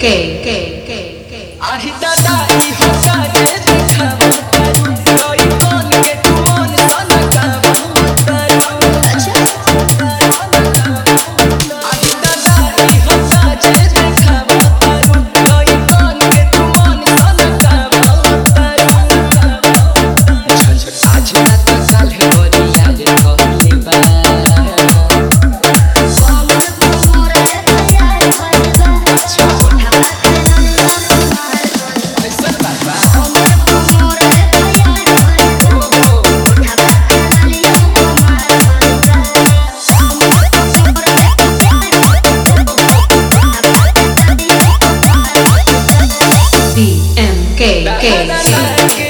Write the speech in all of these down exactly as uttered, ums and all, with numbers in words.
K K K K आही दादा ई हो काजे दिखावा करू कोई कौन के तू मन सन गावा करू अच्छा आही दादा ई हो काजे दिखावा करू कोई कौन के तू मन सन गावा करू आज ना तो कल होरी आज होली बा K K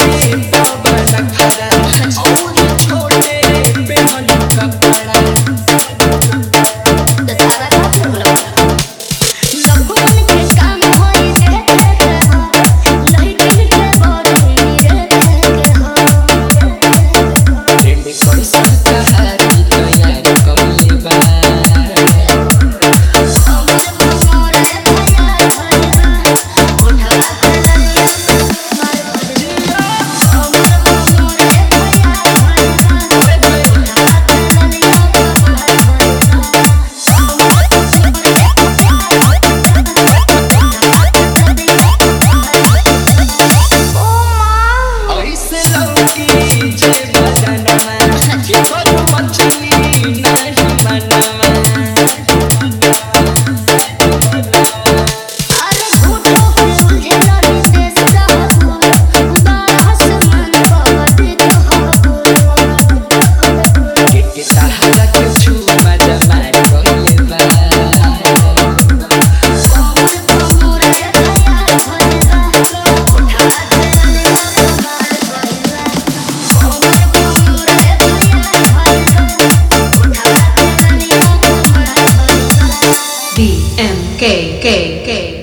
K K K